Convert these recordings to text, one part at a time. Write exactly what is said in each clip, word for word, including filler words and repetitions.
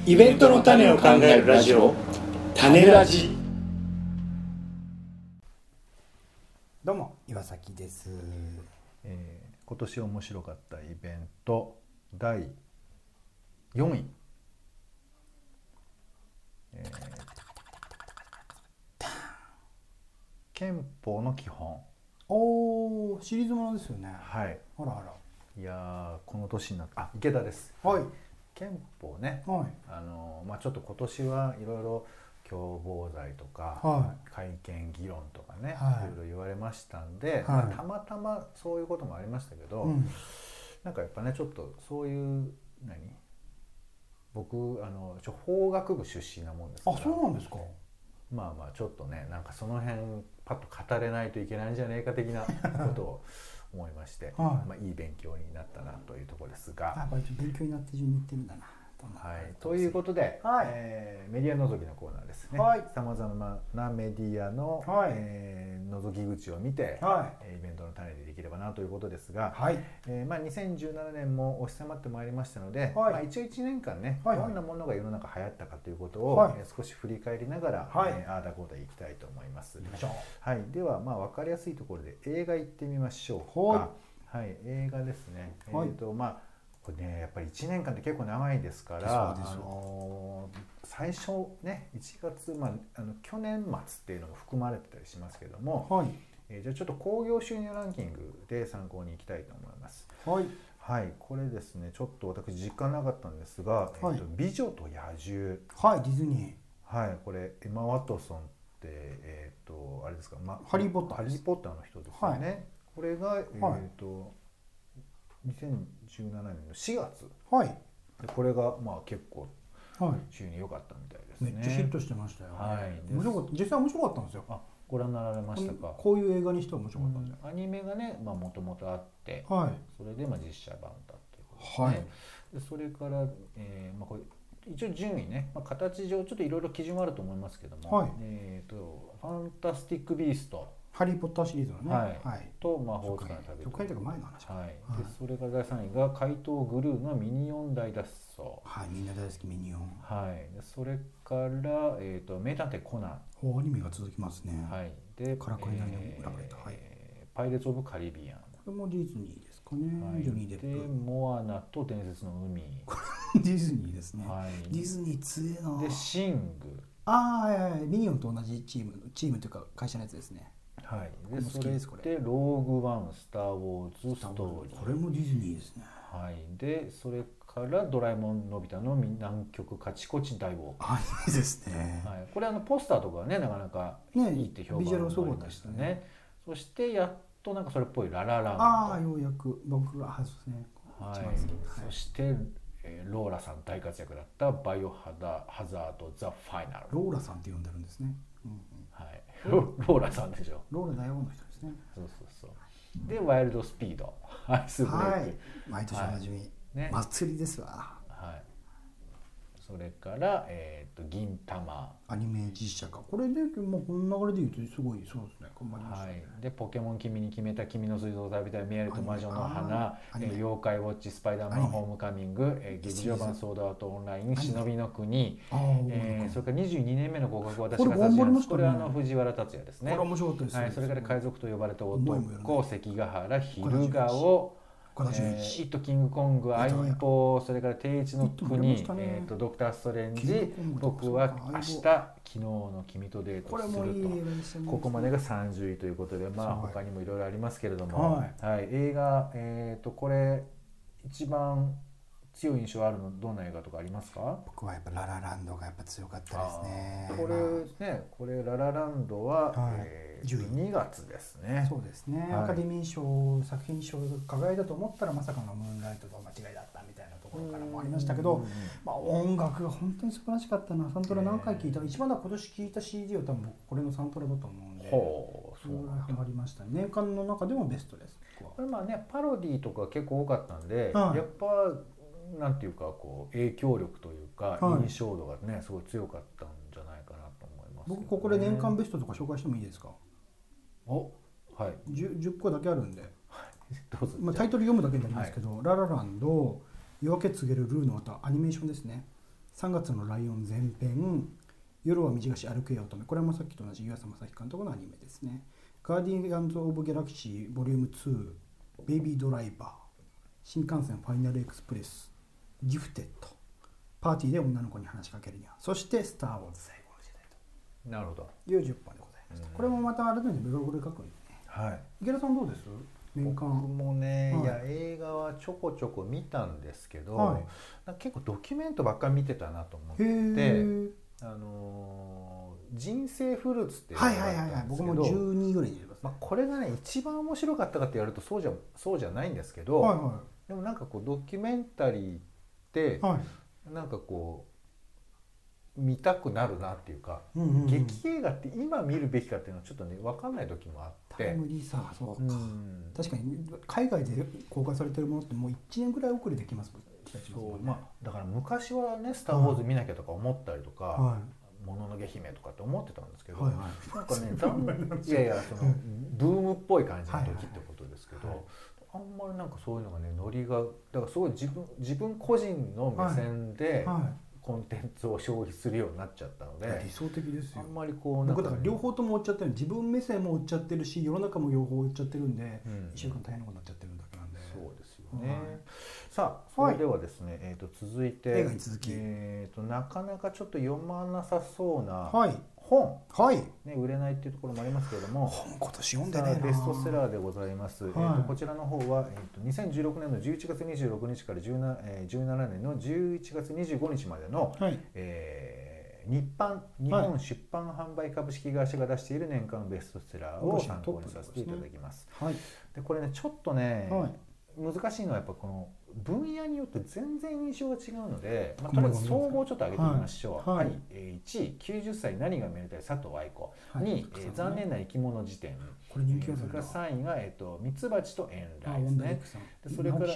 イベントの種を考えるラジオ、種ラジ。 どうも岩崎です。 えー、今年面白かったイベントだいよんい、えー、憲法の基本。 おー、シリーズものですよね。 はい。 あらあら。 いやこの年になって、あ、池田です。 はい。 憲法ね。 はい。 あのまあちょっと今年はいろいろ共謀罪とか、 はい、 改憲議論とかね、 はい、 いろいろ言われましたんで、 はい、 まあ、たまたまそういうこともありましたけど、 うん、 なんかやっぱねちょっとそういう何僕あのちょ法学部出身なもんですから。 あ、そうなんですか。 まあまあちょっとねなんかその辺パッと語れないといけないんじゃないか的なことを思いまして、はい、まあ、いい勉強になったなというところですが、 やっぱり勉強になって順に言ってるんだな。 はい、ということで、はい、えー、メディア覗きのコーナーですね。さまざまなメディアの、はい、えー、覗き口を見て、はい、イベントの種でできればなということですが、はい、えーまあ、にせんじゅうななねんも押し迫ってまいりましたので、はい、まあ、一応いちねんかんね、はい、どんなものが世の中流行ったかということを、はい、えー、少し振り返りながら、はい、えー、ああだこうだいきたいと思います。はい、では、まあ、分かりやすいところで映画行ってみましょうか。はい、映画ですね。はい、えーとまあこれね、やっぱりいちねんかんって結構長いですから、あのー、最初ねいちがつ、まあ、あの去年末っていうのも含まれてたりしますけども、はい、えー、じゃあちょっと興行収入ランキングで参考にいきたいと思います。はい、はい、これですねちょっと私実感なかったんですが、はい、えーと美女と野獣、 はい、ディズニー、はい、これエマ・ワトソンってえっ、ー、とあれですか、ま、 ハリー・ポッターハリー・ポッターの人ですよね。はい、これがえっ、ー、と、にせんじゅうななねんのしがつ、はい、でこれがまあ結構収入良かったみたいですね。 めっちゃヒットしてましたよ、ね。はい、面白かった。実際面白かったんですよ。 あ、ご覧になられましたか。 こういう映画にしては面白かったんですよ。 うん、アニメがね、まあもともとあって、はい、それでまあ実写版だということですね。はい、でそれから、えー、まあこれ一応順位ね、まあ、形上ちょっといろいろ基準はあると思いますけども、はい、えっ、ー、とファンタスティック・ビースト。 ハリー・ポッターシリーズのね、 はいはい、と魔法使いの旅人、 初回というか前の話、 はい、でそれからだいさんいが怪盗グルーのミニオン大脱走、 はい、みんな大好きミニオン、 はい、でそれから、えーと、名探偵コナン、 ほうアニメが続きますね、 はい、でカラクリナイのラブレター、はい、 パイレーツ・オブ・カリビアン、これもディズニーですかね、はい、ジョニー・デップ、 でモアナと伝説の海、 ディズニーですね、はい、ディズニー強えな。 でシング、 ああ、はいはい、ミニオンと同じチームチームというか会社のやつですね。 はい、でそれでローグワン、スター・ウォーズ、ストーリー、 これもディズニーですね。 はい、でそれからドラえもんのび太の南極カチコチ大冒険、 あ、いいですね、 はい、これあのポスターとかはねなかなかいいって評判がありましたね。そしてやっとなんかそれっぽいララランド、 ああようやく僕がそうですね、 はい、そして、えー、ローラさん大活躍だったバイオハザードザ・ファイナル、 ローラさんって呼んでるんですね、うんうん、 はい、ローラさんでしょ、 ローラ大王の人ですね。 そうそうそう。でワイルドスピード、アイスブレイク、はい、 毎年おなじみ、はい、ね、祭りですわ。 はい、それから、えー、と銀玉アニメ実写化、これでもうこの流れで言うとすごいそうですね、頑張りました、ね、 はい、でポケモン君に決めた君の水道を食べたいミエルと魔女の花、えー、妖怪ウォッチスパイダーマンホームカミング、えー、劇場版ソードアートオンライン忍びの国、えー、それからにじゅうにねんめの合格私が立ち会い、 これはあの藤原竜也ですね。 これ面白かったです、 はい、それから海賊と呼ばれた男、関ヶ原昼顔、えー、イットキングコング、相棒、それから定一の国、えー、とドクターストレンジ、僕は明日、昨日の君とデートすると、ここまでがさんじゅういということで、まあ他にもいろいろありますけれども、はいはい、映画、えー、とこれ一番強い印象あるのどんな映画とかありますか？ 僕はやっぱララランドがやっぱ強かったですね。 これね、これララランドは、はい、えー、にがつですね。 そうですね、はい、アカデミー賞作品賞輝いたと思ったらまさかのムーンライトと間違いだったみたいなところからもありましたけど、まあ、音楽が本当に素晴らしかったな。サントラ何回聴いた、一番だ今年聴いた シーディー は多分僕これのサントラだと思うんで、ほう、そうハマりましたね。年間の中でもベストです。 これまあねパロディとか結構多かったんで、はい、やっぱなんていうかこう影響力というか印象度がね、はい、すごい強かったんじゃないかなと思います、ね。 僕ここで年間ベストとか紹介してもいいですか？ お、はい、 じゅっこだけあるんで、 どうぞ。 まあ、タイトル読むだけになりますけど、はい、ララランド、夜明け告げるルーの歌、アニメーションですね。 さんがつのライオン前編、夜は短し歩けよ乙女、これもさっきと同じ湯浅正樹監督のアニメですね。ガーディアンズ・オブ・ギャラクシーボリュームツー、ベイビードライバー、新幹線ファイナルエクスプレス、ギフテッド、パーティーで女の子に話しかけるには、そしてスター・ウォーズ最後の時代と。 なるほど。 いうじゅっぽんでございました。これもまた改めてブログで書くんでね。 はい。 池田さんどうです？年間。 僕もね、 はい、 いや映画はちょこちょこ見たんですけど、 はい、 なんか結構ドキュメントばっかり見てたなと思って、あのー、人生フルーツっていうのがあったんですけど、 僕もじゅうにぐらいに入れます、ね。 まあ、これがね一番面白かったかって言われるとそうじゃそうじゃないんですけど、 はいはい、 でもなんかこうドキュメンタリーって、はい、なんかこう見たくなるなっていうか、うんうんうん、劇映画って今見るべきかっていうのはちょっとね分かんない時もあって。 タイムリーさ、そうか、うん、確かに海外で公開されてるものってもういちねんぐらい遅れできますもんね。 そう、まあ、だから昔はね「スター・ウォーズ」見なきゃとか思ったりとか、はい、もののけ姫とかって思ってたんですけど、はいはい、なんかねだんいやいやそのブームっぽい感じの時ってことですけど、はいはいはい、あんまりなんかそういうのがねノリがだからすごい自分自分個人の目線で、はいはい、コンテンツを消費するようになっちゃったので、 理想的ですよ。 あんまりこうなんか、ね、僕だから両方とも追っちゃってる、自分目線も追っちゃってるし世の中も両方追っちゃってるんで、うん、いっしゅうかん大変なことになっちゃってるだけなんで。 そうですよね、はい、さあそれではですね、はい、えー、と続いて映画に続き、 えー、となかなかちょっと読まなさそうな本、 はいね、売れないっていうところもありますけれども、 本今年読んでねえな。 ベストセラーでございます、はい、えー、とこちらの方は、えー、とにせんじゅうろくねんのじゅういちがつにじゅうろくにちからじゅうななねんのじゅういちがつにじゅうごにちまでの、はい、えー、日版日本出版販売株式会社が出している年間のベストセラーを参考にさせていただきます。はい、でこれねちょっとね、はい、難しいのはやっぱこの分野によって全然印象が違うので、まあ、とりあえず総合ちょっと上げてみましょう。はい、はい、えー、いちいきゅうじゅっさい何がめでたい佐藤愛子、はい、にい、えー、残念な生き物辞典、 これ人気あるそれからさんいが、えー、とミツバチと遠雷ですね。でそれから、はい、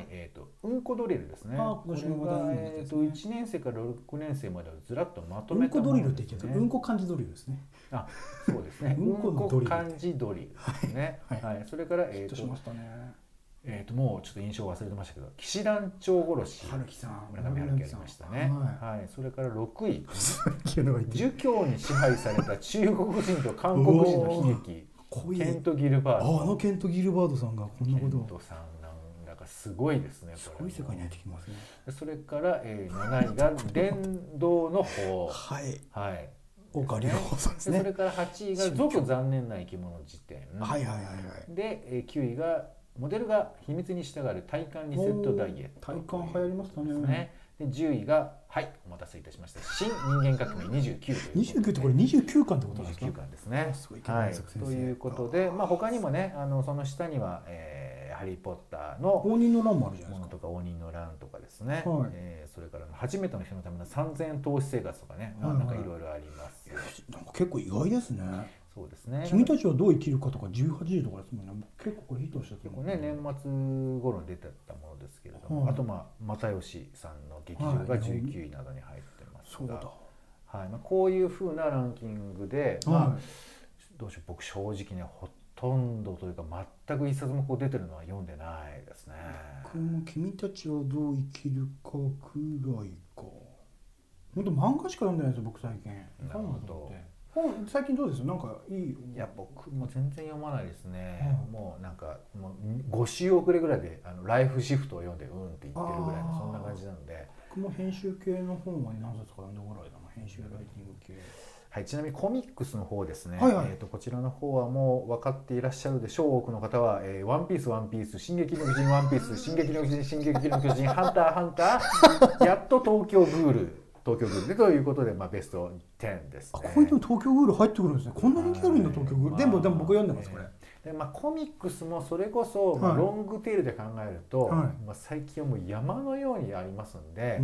えー、とうんこドリルですね。 あこれが、 えー、といちねんせいからろくねんせいまでをずらっとまとめたものですね。うんこドリルって言ってうんこ漢字ドリルですね。 あ、そうですね。うんこ漢字ドリルですね。はい、はい、それからえー、としましたね。 えー、ともうちょっと印象忘れてましたけど騎士団長殺し春樹さん村上春樹やりましたね、はいはい、それからろくい儒教に支配された中国人と韓国人の悲劇ケント・ギルバート。 あのケント・ギルバートさんがこんなことを。 ケントさんなんかすごいですね。 すごい世界に入ってきますね。 それから、えー、なないが伝道の方はいはい大川隆法さんですね。 それからはちいが続残念な生き物辞典、 はいはいはいはい。 で、えー、きゅういがモデルが秘密に従う体幹リセットダイエット。 体幹流行りましたね。 でじゅういがはいお待たせいたしました新人間革命にじゅうきゅうということで、 にじゅうきゅうってこれにじゅうきゅうかんってことですか。 にじゅうきゅうかんですね。 すごいはい、ということで、まあ他にもねあのその下には、えー、ハリー・ポッターの応仁の乱もあるじゃないですか。 ものとか応仁の乱とかですね。はい、えー、それから初めての人のためのさんぜんえん投資生活とかね、はいはい、なんかいろいろあります。 なんか結構意外ですね。 そうですね。 君たちはどう生きるかとかじゅうはちじとかですもんね。結構これヒットした結構ね年末頃に出てたものですけれども、はい、あとまあ又吉さんの劇場がじゅうきゅういなどに入ってますが、はいはい、まあ、こういう風なランキングで、はい、まあどうしよう僕正直ねほとんどというか全く一冊もこう出てるのは読んでないですね。 僕も君たちはどう生きるかくらいか。本当漫画しか読んでないですよ僕最近。 なるほど。 本最近どうですよ。なんかいい。 いや僕も全然読まないですね、うん、もうなんかもうご週遅れぐらいであのライフシフトを読んでうんって言ってるぐらいのそんな感じなので、 僕も編集系の本は何冊か読んだぐらいだな。編集ライティング系。 はい、ちなみにコミックスの方ですね、 はいはい、 えーとこちらの方はもう分かっていらっしゃるでしょう。多くの方は、えー、ワンピースワンピース進撃の巨人ワンピース進撃の巨人進撃の巨人ハンターハンターやっと東京グール東京グールでということで、まあ、ベストじゅうですね。 ここにでも東京グール入ってくるんですね。こんな人気あるんだ東京グール、まあ、でもでも僕読んでますこれ。 でまあ、コミックスもそれこそ、はい、まあ、ロングテールで考えると、はい、まあ、最近はもう山のようにありますんで、うん、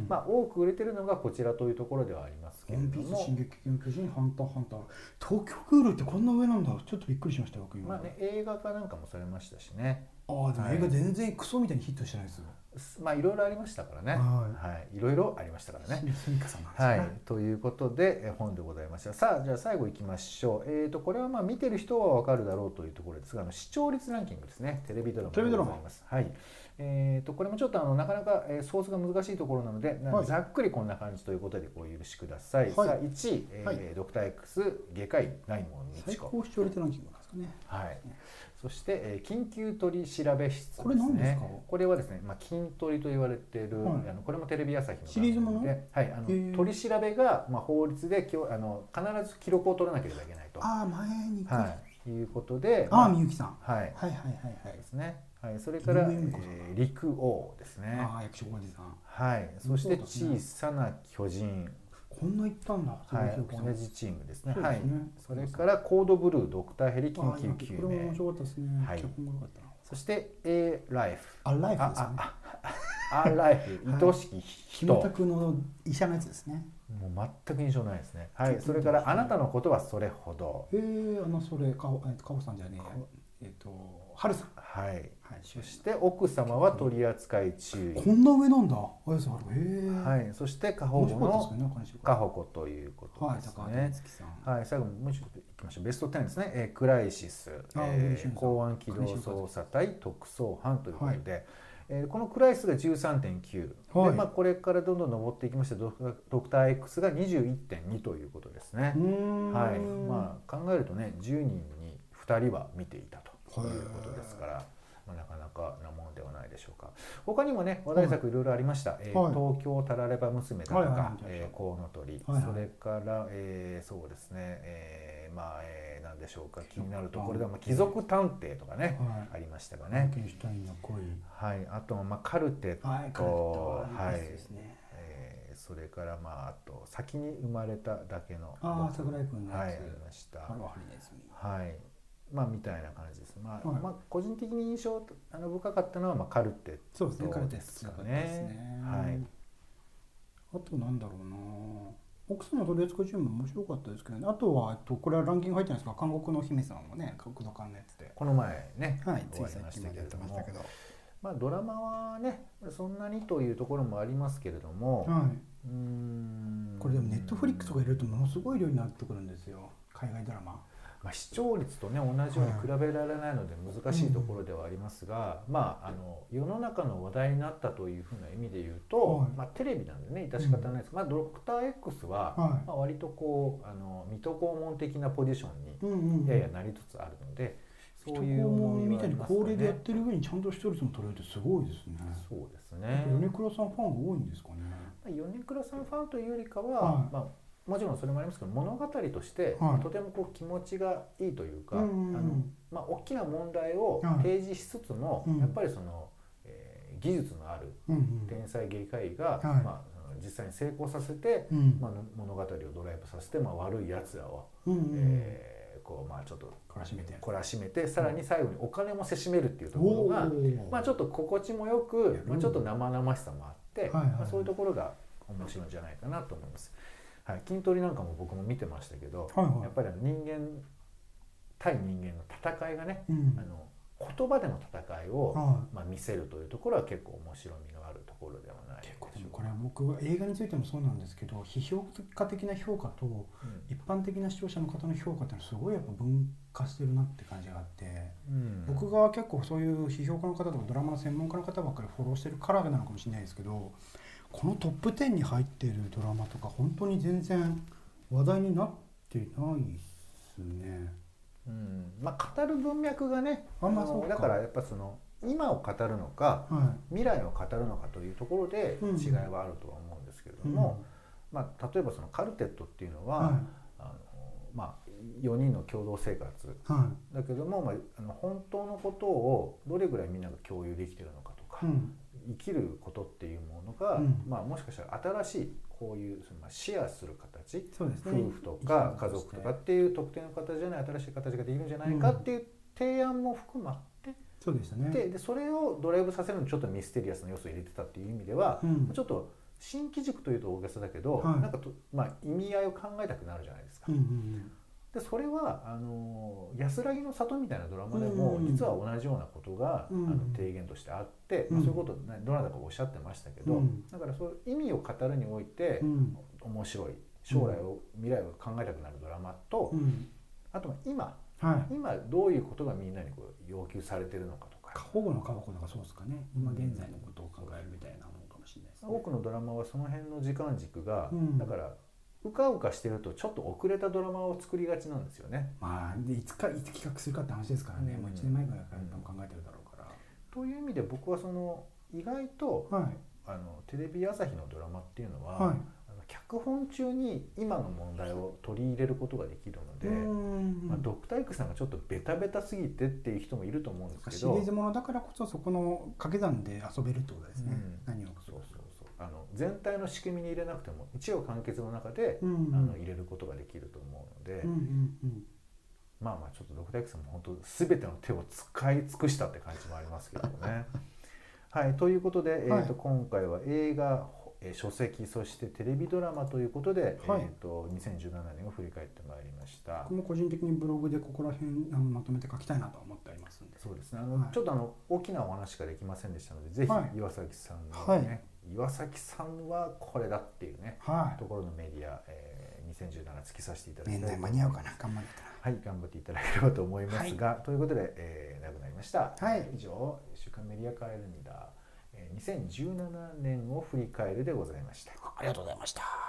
まあ、多く売れてるのがこちらというところではありますけれども、 ワンピース進撃の巨人ハンターハンター東京グールってこんな上なんだ。ちょっとびっくりしましたよ。 まあね、映画化なんかもされましたしね。 ああでも映画全然クソみたいにヒットしてないですよ。 まあいろいろありましたからね。はい、はい、いろいろありましたからね。はい、ということで本でございました。さあじゃあ最後いきましょう。えっとこれはまあ見てる人はわかるだろうというところですが、あの視聴率ランキングですね。テレビドラマでございます。はい。 えー、とこれもちょっとあのなかなか、えー、ソースが難しいところなので、 はい、 ざっくりこんな感じということでお許しください。はい、さあいちい、えーはい、ドクター X 外科医大門未知子、 最高視聴率ランキングですかね。 はい、そして、えー、緊急取調べ室ですね。 これ何ですか？ これはですね、まあ、筋トリと言われている、はい、あのこれもテレビ朝日のシリーズもので、はい、あの取り調べが、まあ、法律できょあの必ず記録を取らなければいけないと。 ああ、前に、 はい、いうことで、 ああ、みゆきさん、 はい、 はいはいはいはいですね。はい、それから、えー、陸王ですね。 ああ、役所おじさん。 はい、そして小さな巨人。 こんな行ったんだ。 はい、同じチームですね。はい、それからコードブルードクターヘリ緊急救命。 これも面白かったですね。 はい。 脚本が良かったな。 そして A ライフ。 あ、ライフですね。 あ、ライフ、愛しき人。 キムタクの医者のやつですね。 もう全く印象ないですね。はい、それからあなたのことはそれほど。 へえ、あのそれかおかおさんじゃねえ、えっと春さん。 はい。そして奥様は取り扱い注意。 こんな上なんだ。あやさん、へえ。 はい。そして過保護の過保護ということですね。はい。最後もう一度いきましょう。ベストテンですね。えー、クライシス、えー、公安機動捜査隊特捜班ということで。はい、えー、このクライシスが じゅうさんてんきゅう、はい、で、まあ、これからどんどん上っていきましてドクター X が にじゅういってんに ということですね。はい、まあ、考えるとねじゅうにんにふたりは見ていたということですから、まあ、なかなかなものではないでしょうか。他にもね話題作いろいろありました、はい、えー、東京タラレバ娘だとか、えー、コウノトリ、はいはい、それから、えー、そうですね、えー、まあ、えー、なんでしょうか、気になるところで、まあ、貴族探偵とかね、はい、ありましたがね。はい、あと、まあ、カルテット、はい、えー、それからまああと先に生まれただけの、 ああ、桜井君のやつ、 はい、ありました。 はい、まあみたいな感じです。まあ、はい、まあ個人的に印象あの深かったのはまあカルテット、 そうですね、カルテットですね。はい。あとなんだろうな。奥さんの取り扱い注意も面白かったですけどね。あとはとこれはランキング入ってないですか。韓国の姫さんもね、国土館のやつで。 この前ね、 はい、 終わりましたけれども、まあドラマはねそんなにというところもありますけれども、はい、うーん、 これでもネットフリックスとか入れるとものすごい量になってくるんですよ。海外ドラマ。 まあ、視聴率とね同じように比べられないので難しいところではありますが、はい、まああの世の中の話題になったというふうな意味で言うと、はい、まあ、テレビなんでね致し方ないです、うん、まあ、ドクター X は、はい、まあ、割とこうあの水戸黄門的なポジションにややなりつつあるので、うんうん、そういう重みがありますかね。みたいに高齢でやってる上にちゃんと視聴率も取れるってすごいですね。 そうですね。 米倉さんファンが多いんですかね。 米倉さんファンというよりかは、まあもちろんそれもありますけど物語として、はい、とてもこう気持ちがいいというか、うんうんうん、あのまあ、大きな問題を提示しつつも、はい、やっぱりその、えー、技術のある天才外科医が、うんうん、まあ、実際に成功させて、はい、まあ、物語をドライブさせて、まあ、悪いやつらを、うんうん、えー、こうまあ、ちょっと懲らしめて懲らしめてさらに最後にお金もせしめるっていうところが、うん、まあ、ちょっと心地もよく、まあ、ちょっと生々しさもあって、はいはいはい、まあ、そういうところが面白いんじゃないかなと思います。はい、筋トレなんかも僕も見てましたけど、はいはい、やっぱり人間対人間の戦いがね、うん、あの言葉での戦いを、はい、まあ、見せるというところは結構面白みのあるところではないでしょうか。 結構でもこれは僕は映画についてもそうなんですけど、批評家的な評価と、うん、一般的な視聴者の方の評価っていうのはすごいやっぱ分化してるなって感じがあって、うん、僕が結構そういう批評家の方とかドラマの専門家の方ばっかりフォローしてるからなのかもしれないですけど、このトップじゅうに入っているドラマとか本当に全然話題になってないですね。 うん、まあ語る文脈がね、 あ、まあ、そうか。 だからやっぱその今を語るのか、はい、未来を語るのかというところで違いはあるとは思うんですけれども、うん、まあ、例えばそのカルテットっていうのは、はい、あのまあ、よにんの共同生活、はい、だけども、まあ、あの本当のことをどれぐらいみんなが共有できているのかとか、うん、生きることっていうものが、うん、まあ、もしかしたら新しいこういうそのシェアする形、そうですね、夫婦とか家族とかっていう特定の形じゃない新しい形ができるんじゃないかっていう提案も含まって、 そうでしたね、 で, でそれをドライブさせるのにちょっとミステリアスな要素を入れてたっていう意味では、うん、ちょっと新機軸というと大げさだけど、はい、なんかと、まあ、意味合いを考えたくなるじゃないですか。うんうんうん、でそれはあの安らぎの里みたいなドラマでも実は同じようなことが、うん、あの提言としてあって、うん、まあ、そういうことを、ね、どなたかおっしゃってましたけど、うん、だからそういう意味を語るにおいて、うん、面白い将来を、うん、未来を考えたくなるドラマと、うん、あとは今、はい、今どういうことがみんなにこう要求されているのかとか、 過保護の過保護とかそうですかね、今現在のことを考えるみたいなものかもしれないですね。 多くのドラマはその辺の時間軸が、 うん、 だからうかうかしてるとちょっと遅れたドラマを作りがちなんですよね。 まあでいつかいつ企画するかって話ですからね、うん、もういちねんまえから考えてるだろうから、 という意味で僕はその意外と、はい、あのテレビ朝日のドラマっていうのは、はい、あの脚本中に今の問題を取り入れることができるので、まあ、ドクター X さんがちょっとベタベタすぎてっていう人もいると思うんですけど、 シリーズものだからこそそこの掛け算で遊べるってことですね、うん、何をそうそうそうあの全体の仕組みに入れなくても一応完結の中で、うんうん、あの入れることができると思うので、うんうんうん、まあまあちょっとドクター X さんも本当全ての手を使い尽くしたって感じもありますけどね。はい、ということで、はい、えー、と今回は映画、えー、書籍そしてテレビドラマということで、はい、えー、とにせんじゅうななねんを振り返ってまいりました。 僕も個人的にブログでここら辺あのまとめて書きたいなと思っておりますんで。 そうですね、あの、はい、ちょっとあの大きなお話ができませんでしたので、ぜひ岩崎さんのね、はい、岩崎さんはこれだっていうね、はい、ところのメディア、えー、にせんじゅうなな突きさせていただきたいと思います。 年内間に合うかな、頑張れたら。 はい、頑張っていただければと思いますが、はい、ということで、えー、なくなりました。はい、以上週刊メディアカレンダーにせんじゅうななねんを振り返るでございました。 ありがとうございました。